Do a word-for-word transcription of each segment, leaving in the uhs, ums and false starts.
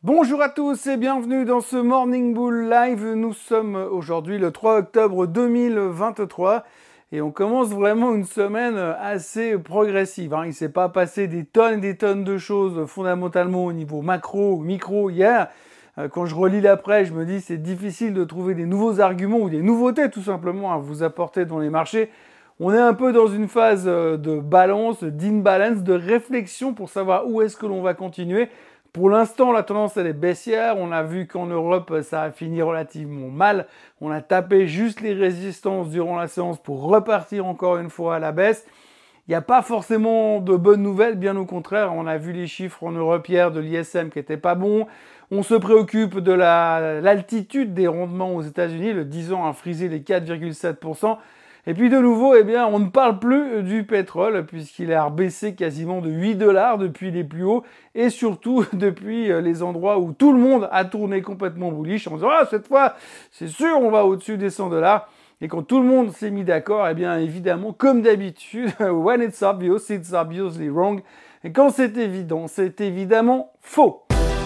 Bonjour à tous et bienvenue dans ce Morning Bull Live. Nous sommes aujourd'hui le trois octobre deux mille vingt-trois et on commence vraiment une semaine assez progressive. Hein. Il ne s'est pas passé des tonnes et des tonnes de choses fondamentalement au niveau macro ou micro hier. Quand je relis l'après, je me dis c'est difficile de trouver des nouveaux arguments ou des nouveautés tout simplement à vous apporter dans les marchés. On est un peu dans une phase de balance, d'imbalance, de réflexion pour savoir où est-ce que l'on va continuer. Pour l'instant, la tendance elle est baissière. On a vu qu'en Europe, ça a fini relativement mal. On a tapé juste les résistances durant la séance pour repartir encore une fois à la baisse. Il n'y a pas forcément de bonnes nouvelles, bien au contraire. On a vu les chiffres en Europe hier de l'I S M qui n'étaient pas bons. On se préoccupe de la, l'altitude des rendements aux États-Unis. Le dix ans a frisé les quatre virgule sept pour cent. Et puis de nouveau, eh bien, on ne parle plus du pétrole puisqu'il a rebaissé quasiment de huit dollars depuis les plus hauts et surtout depuis les endroits où tout le monde a tourné complètement bullish en disant « Ah, cette fois, c'est sûr, on va au-dessus des cent dollars ». Et quand tout le monde s'est mis d'accord, eh bien, évidemment, comme d'habitude, when it's obvious, it's obviously wrong. Et quand c'est évident, c'est évidemment faux.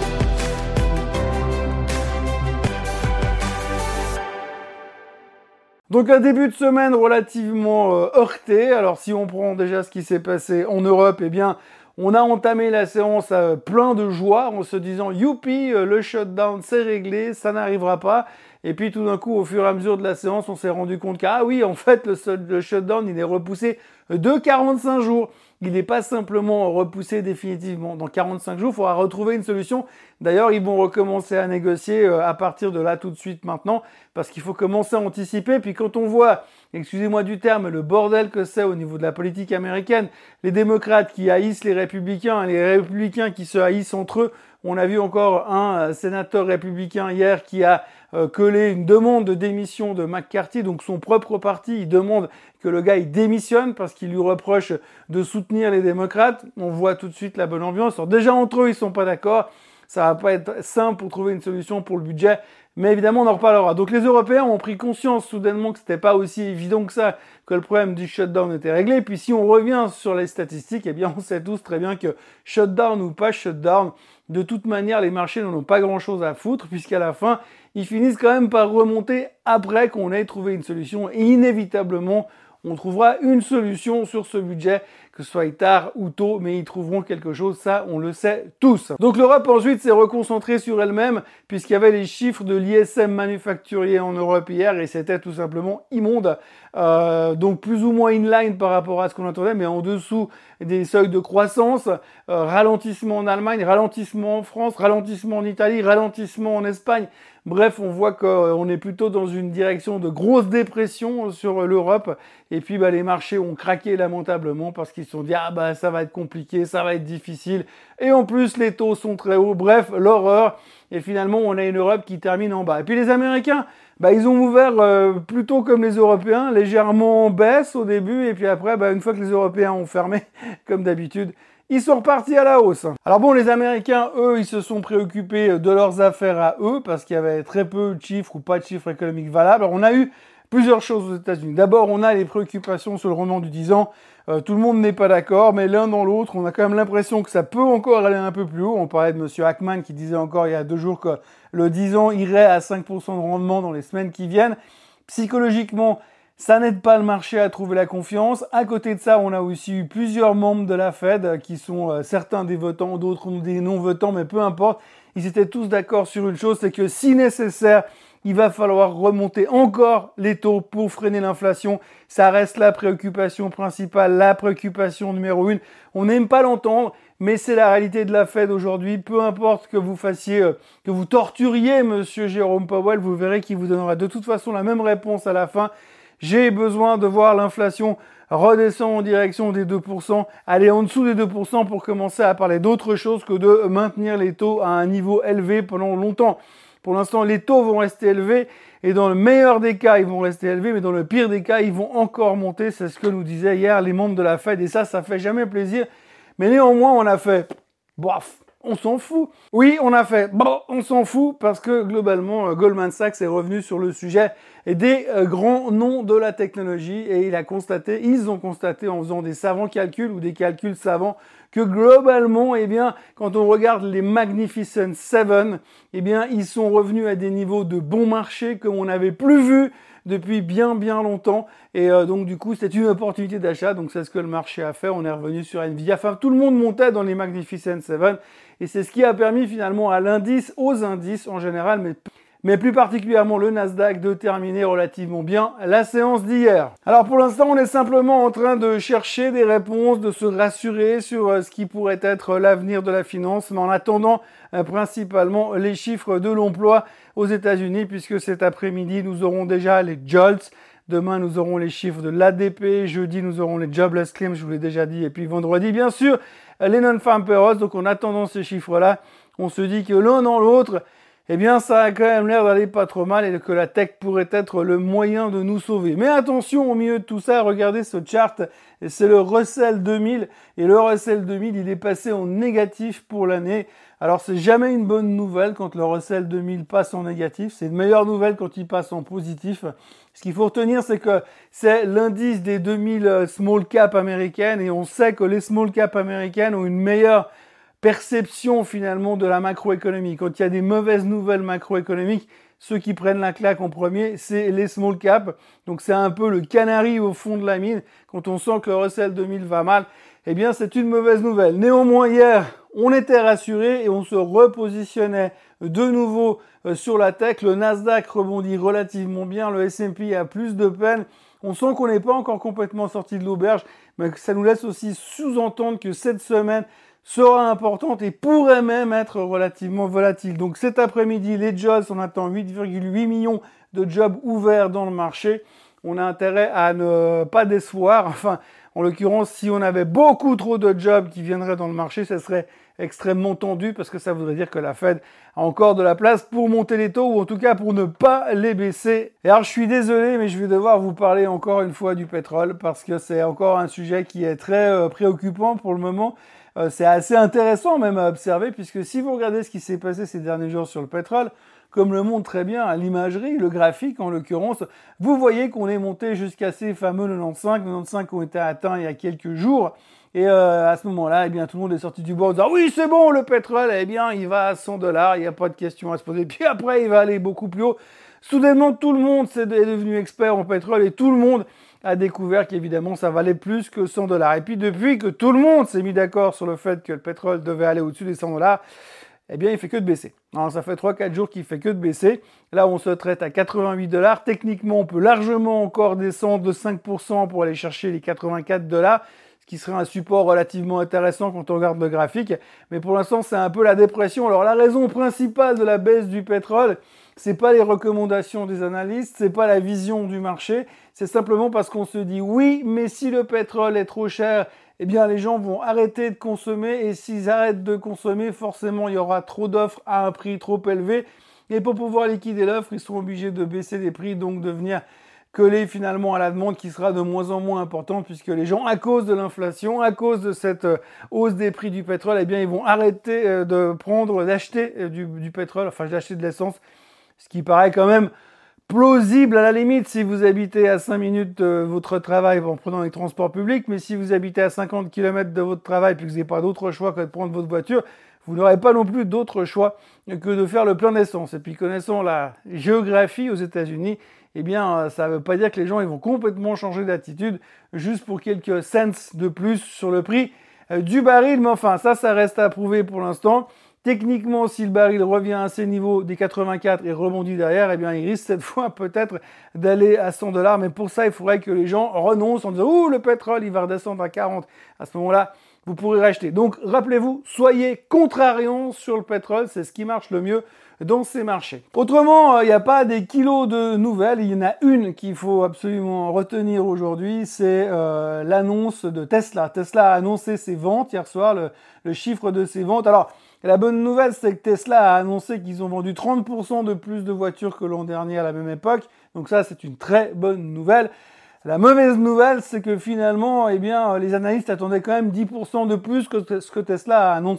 Donc un début de semaine relativement euh, heurté. Alors si on prend déjà ce qui s'est passé en Europe, eh bien on a entamé la séance euh, plein de joie en se disant youpi, euh, le shutdown c'est réglé, ça n'arrivera pas. Et puis tout d'un coup, au fur et à mesure de la séance, on s'est rendu compte qu'ah oui, en fait, le, le shutdown, il est repoussé de quarante-cinq jours. Il n'est pas simplement repoussé définitivement. Dans quarante-cinq jours, il faudra retrouver une solution. D'ailleurs, ils vont recommencer à négocier à partir de là tout de suite maintenant parce qu'il faut commencer à anticiper. Puis quand on voit, excusez-moi du terme, le bordel que c'est au niveau de la politique américaine, les démocrates qui haïssent les républicains, les républicains qui se haïssent entre eux. On a vu encore un sénateur républicain hier qui a euh, collé une demande de démission de McCarthy, donc son propre parti. Il demande que le gars il démissionne parce qu'il lui reproche de soutenir les démocrates. On voit tout de suite la bonne ambiance. Alors déjà entre eux, ils sont pas d'accord. Ça va pas être simple pour trouver une solution pour le budget. Mais évidemment, on en reparlera. Donc les Européens ont pris conscience soudainement que c'était pas aussi évident que ça, que le problème du shutdown était réglé. Et puis si on revient sur les statistiques, eh bien on sait tous très bien que shutdown ou pas shutdown, de toute manière, les marchés n'en ont pas grand-chose à foutre, puisqu'à la fin, ils finissent quand même par remonter après qu'on ait trouvé une solution. Et inévitablement, on trouvera une solution sur ce budget, que ce soit tard ou tôt, mais ils trouveront quelque chose, ça on le sait tous. Donc l'Europe ensuite s'est reconcentrée sur elle-même, puisqu'il y avait les chiffres de l'I S M manufacturier en Europe hier, et c'était tout simplement immonde. Euh, donc plus ou moins inline par rapport à ce qu'on attendait, mais en dessous des seuils de croissance, euh, ralentissement en Allemagne, ralentissement en France, ralentissement en Italie, ralentissement en Espagne. Bref, on voit qu'on est plutôt dans une direction de grosse dépression sur l'Europe. Et puis, bah, les marchés ont craqué lamentablement parce qu'ils se sont dit « Ah, bah, ça va être compliqué, ça va être difficile. » Et en plus, les taux sont très hauts. Bref, l'horreur. Et finalement, on a une Europe qui termine en bas. Et puis, les Américains, bah, ils ont ouvert euh, plutôt comme les Européens, légèrement en baisse au début. Et puis après, bah, une fois que les Européens ont fermé, comme d'habitude, ils sont repartis à la hausse. Alors bon, les Américains, eux, ils se sont préoccupés de leurs affaires à eux parce qu'il y avait très peu de chiffres ou pas de chiffres économiques valables. Alors on a eu plusieurs choses aux États-Unis. D'abord, on a les préoccupations sur le rendement du dix ans. Euh, tout le monde n'est pas d'accord, mais l'un dans l'autre, on a quand même l'impression que ça peut encore aller un peu plus haut. On parlait de monsieur Ackman qui disait encore il y a deux jours que le dix ans irait à cinq pour cent de rendement dans les semaines qui viennent. Psychologiquement, ça n'aide pas le marché à trouver la confiance. À côté de ça, on a aussi eu plusieurs membres de la Fed qui sont euh, certains des votants, d'autres des non-votants, mais peu importe. Ils étaient tous d'accord sur une chose, c'est que si nécessaire, il va falloir remonter encore les taux pour freiner l'inflation. Ça reste la préoccupation principale, la préoccupation numéro une. On n'aime pas l'entendre, mais c'est la réalité de la Fed aujourd'hui. Peu importe que vous fassiez, euh, que vous torturiez monsieur Jérôme Powell, vous verrez qu'il vous donnera de toute façon la même réponse à la fin. J'ai besoin de voir l'inflation redescendre en direction des deux pour cent, aller en dessous des deux pour cent pour commencer à parler d'autre chose que de maintenir les taux à un niveau élevé pendant longtemps. Pour l'instant, les taux vont rester élevés et dans le meilleur des cas, ils vont rester élevés, mais dans le pire des cas, ils vont encore monter. C'est ce que nous disaient hier les membres de la Fed et ça, ça fait jamais plaisir. Mais néanmoins, on a fait bof. On s'en fout. Oui, on a fait, bon, on s'en fout parce que globalement, Goldman Sachs est revenu sur le sujet des euh, grands noms de la technologie et il a constaté, ils ont constaté en faisant des savants calculs ou des calculs savants que globalement, eh bien, quand on regarde les Magnificent Seven, eh bien, ils sont revenus à des niveaux de bon marché comme on n'avait plus vu depuis bien bien longtemps, et euh, donc du coup c'est une opportunité d'achat, donc c'est ce que le marché a fait. On est revenu sur Nvidia, enfin tout le monde montait dans les Magnificent Seven, et c'est ce qui a permis finalement à l'indice, aux indices en général, mais mais plus particulièrement le Nasdaq, de terminer relativement bien la séance d'hier. Alors pour l'instant, on est simplement en train de chercher des réponses, de se rassurer sur ce qui pourrait être l'avenir de la finance, mais en attendant euh, principalement les chiffres de l'emploi aux États-Unis, puisque cet après-midi, nous aurons déjà les JOLTS. Demain, nous aurons les chiffres de l'A D P. Jeudi, nous aurons les Jobless Claims, je vous l'ai déjà dit. Et puis vendredi, bien sûr, les Non-Farm Payrolls. Donc en attendant ces chiffres-là, on se dit que l'un dans l'autre, eh bien, ça a quand même l'air d'aller pas trop mal et que la tech pourrait être le moyen de nous sauver. Mais attention, au milieu de tout ça, regardez ce chart, c'est le Russell deux mille, et le Russell deux mille, il est passé en négatif pour l'année. Alors, c'est jamais une bonne nouvelle quand le Russell deux mille passe en négatif, c'est une meilleure nouvelle quand il passe en positif. Ce qu'il faut retenir, c'est que c'est l'indice des deux mille small cap américaines, et on sait que les small cap américaines ont une meilleure perception finalement de la macroéconomie. Quand il y a des mauvaises nouvelles macroéconomiques, ceux qui prennent la claque en premier, c'est les small caps. Donc c'est un peu le canari au fond de la mine. Quand on sent que le Russell deux mille va mal, eh bien c'est une mauvaise nouvelle. Néanmoins, hier, on était rassurés et on se repositionnait de nouveau sur la tech. Le Nasdaq rebondit relativement bien, le S and P a plus de peine. On sent qu'on n'est pas encore complètement sorti de l'auberge, mais ça nous laisse aussi sous-entendre que cette semaine sera importante et pourrait même être relativement volatile. Donc cet après-midi, les jobs, on attend huit virgule huit millions de jobs ouverts dans le marché. On a intérêt à ne pas décevoir. Enfin, en l'occurrence, si on avait beaucoup trop de jobs qui viendraient dans le marché, ça serait extrêmement tendu parce que ça voudrait dire que la Fed a encore de la place pour monter les taux, ou en tout cas pour ne pas les baisser. Et alors je suis désolé, mais je vais devoir vous parler encore une fois du pétrole parce que c'est encore un sujet qui est très euh, préoccupant pour le moment. Euh, c'est assez intéressant même à observer, puisque si vous regardez ce qui s'est passé ces derniers jours sur le pétrole, comme le montre très bien l'imagerie, le graphique en l'occurrence, vous voyez qu'on est monté jusqu'à ces fameux quatre-vingt-quinze, quatre-vingt-quinze qui ont été atteints il y a quelques jours. Et euh, à ce moment-là, eh bien, tout le monde est sorti du bois en disant « Oui, c'est bon, le pétrole, eh bien, il va à cent dollars, il n'y a pas de question à se poser. » Puis après, il va aller beaucoup plus haut. Soudainement, tout le monde est devenu expert en pétrole et tout le monde a découvert qu'évidemment, ça valait plus que cent dollars. Et puis, depuis que tout le monde s'est mis d'accord sur le fait que le pétrole devait aller au-dessus des cent dollars, eh bien, il fait que de baisser. Alors, ça fait trois quatre jours qu'il fait que de baisser. Là, on se traite à quatre-vingt-huit dollars. Techniquement, on peut largement encore descendre de cinq pour cent pour aller chercher les quatre-vingt-quatre dollars. Qui serait un support relativement intéressant quand on regarde le graphique. Mais pour l'instant, c'est un peu la dépression. Alors, la raison principale de la baisse du pétrole, c'est pas les recommandations des analystes, c'est pas la vision du marché, c'est simplement parce qu'on se dit oui, mais si le pétrole est trop cher, eh bien, les gens vont arrêter de consommer, et s'ils arrêtent de consommer, forcément, il y aura trop d'offres à un prix trop élevé. Et pour pouvoir liquider l'offre, ils sont obligés de baisser les prix, donc de venir coller finalement à la demande qui sera de moins en moins importante, puisque les gens, à cause de l'inflation, à cause de cette hausse des prix du pétrole, eh bien, ils vont arrêter de prendre, d'acheter du, du pétrole, enfin d'acheter de l'essence, ce qui paraît quand même plausible à la limite si vous habitez à cinq minutes de votre travail en prenant les transports publics, mais si vous habitez à cinquante kilomètres de votre travail et que vous n'avez pas d'autre choix que de prendre votre voiture, vous n'aurez pas non plus d'autre choix que de faire le plein d'essence. Et puis connaissant la géographie aux États-Unis, eh bien, ça ne veut pas dire que les gens ils vont complètement changer d'attitude juste pour quelques cents de plus sur le prix du baril. Mais enfin, ça, ça reste à prouver pour l'instant. Techniquement, si le baril revient à ces niveaux des quatre-vingt-quatre et rebondit derrière, eh bien, il risque cette fois peut-être d'aller à cent dollars. Mais pour ça, il faudrait que les gens renoncent en disant « Ouh, le pétrole, il va redescendre à quarante. » À ce moment-là, vous pourrez racheter. Donc, rappelez-vous, soyez contrariants sur le pétrole. C'est ce qui marche le mieux dans ces marchés. Autrement, il n'y a pas des kilos de nouvelles. Il y en a une qu'il faut absolument retenir aujourd'hui. C'est euh, l'annonce de Tesla. Tesla a annoncé ses ventes hier soir, le, le chiffre de ses ventes. Alors, la bonne nouvelle, c'est que Tesla a annoncé qu'ils ont vendu trente pour cent de plus de voitures que l'an dernier à la même époque. Donc ça, c'est une très bonne nouvelle. La mauvaise nouvelle, c'est que finalement, eh bien, les analystes attendaient quand même dix pour cent de plus que ce que Tesla a annoncé.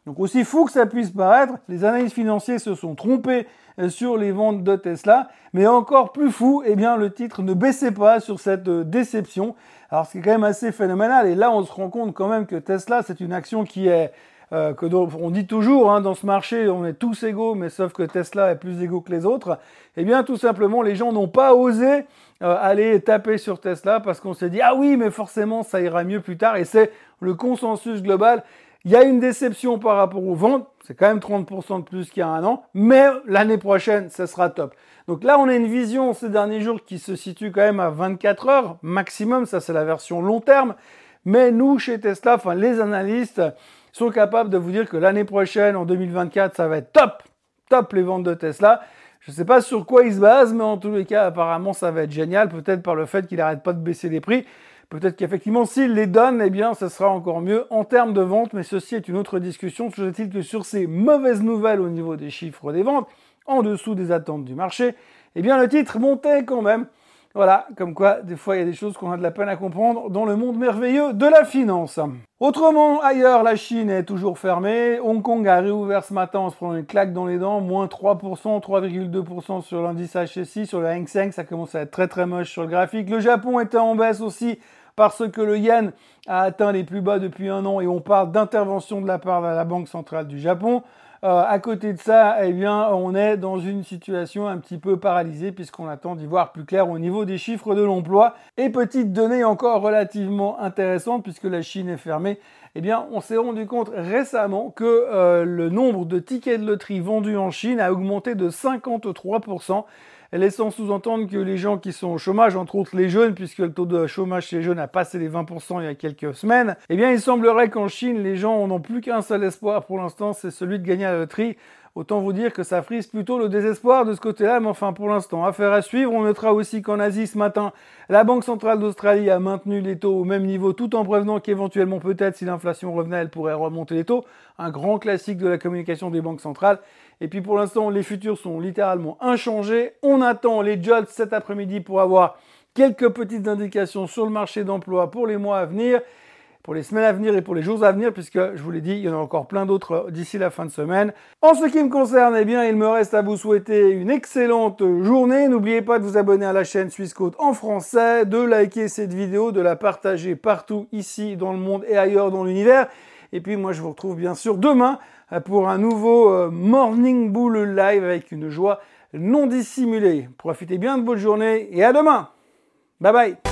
Donc aussi fou que ça puisse paraître, les analystes financiers se sont trompés sur les ventes de Tesla, mais encore plus fou, eh bien le titre ne baissait pas sur cette déception. Alors ce qui est quand même assez phénoménal, et là on se rend compte quand même que Tesla c'est une action qui est Euh, que donc, on dit toujours, hein, dans ce marché, on est tous égaux, mais sauf que Tesla est plus égaux que les autres. Eh bien, tout simplement, les gens n'ont pas osé euh, aller taper sur Tesla parce qu'on s'est dit, ah oui, mais forcément, ça ira mieux plus tard. Et c'est le consensus global. Il y a une déception par rapport aux ventes. C'est quand même trente pour cent de plus qu'il y a un an. Mais l'année prochaine, ça sera top. Donc là, on a une vision ces derniers jours qui se situe quand même à vingt-quatre heures maximum. Ça, c'est la version long terme. Mais nous, chez Tesla, enfin, les analystes sont capables de vous dire que l'année prochaine, en deux mille vingt-quatre, ça va être top, top les ventes de Tesla. Je ne sais pas sur quoi ils se basent, mais en tous les cas, apparemment, ça va être génial. Peut-être par le fait qu'il n'arrête pas de baisser les prix. Peut-être qu'effectivement, s'il les donne, eh bien, ça sera encore mieux en termes de ventes. Mais ceci est une autre discussion. Toujours est-il que sur ces mauvaises nouvelles au niveau des chiffres des ventes, en dessous des attentes du marché, eh bien, le titre montait quand même. Voilà, comme quoi, des fois, il y a des choses qu'on a de la peine à comprendre dans le monde merveilleux de la finance. Autrement, ailleurs, la Chine est toujours fermée. Hong Kong a réouvert ce matin en se prenant une claque dans les dents, moins trois pour cent, trois virgule deux pour cent sur l'indice H S I, sur le Hang Seng, ça commence à être très très moche sur le graphique. Le Japon était en baisse aussi parce que le yen a atteint les plus bas depuis un an et on parle d'intervention de la part de la Banque centrale du Japon. Euh, à côté de ça, eh bien, on est dans une situation un petit peu paralysée puisqu'on attend d'y voir plus clair au niveau des chiffres de l'emploi. Et petite donnée encore relativement intéressante puisque la Chine est fermée, eh bien, on s'est rendu compte récemment que euh, le nombre de tickets de loterie vendus en Chine a augmenté de cinquante-trois pour cent. Laissant sous-entendre que les gens qui sont au chômage, entre autres les jeunes, puisque le taux de chômage chez les jeunes a passé les vingt pour cent il y a quelques semaines, eh bien il semblerait qu'en Chine, les gens n'ont plus qu'un seul espoir pour l'instant, c'est celui de gagner à la loterie. Autant vous dire que ça frise plutôt le désespoir de ce côté-là, mais enfin pour l'instant, affaire à suivre. On notera aussi qu'en Asie ce matin, la Banque centrale d'Australie a maintenu les taux au même niveau, tout en prévenant qu'éventuellement peut-être si l'inflation revenait, elle pourrait remonter les taux. Un grand classique de la communication des banques centrales. Et puis pour l'instant, les futurs sont littéralement inchangés. On attend les jolts cet après-midi pour avoir quelques petites indications sur le marché d'emploi pour les mois à venir, pour les semaines à venir et pour les jours à venir, puisque je vous l'ai dit, il y en a encore plein d'autres d'ici la fin de semaine. En ce qui me concerne, eh bien, il me reste à vous souhaiter une excellente journée. N'oubliez pas de vous abonner à la chaîne Swissquote en français, de liker cette vidéo, de la partager partout ici dans le monde et ailleurs dans l'univers. Et puis moi, je vous retrouve bien sûr demain pour un nouveau Morning Bull Live avec une joie non dissimulée. Profitez bien de votre journée et à demain. Bye bye.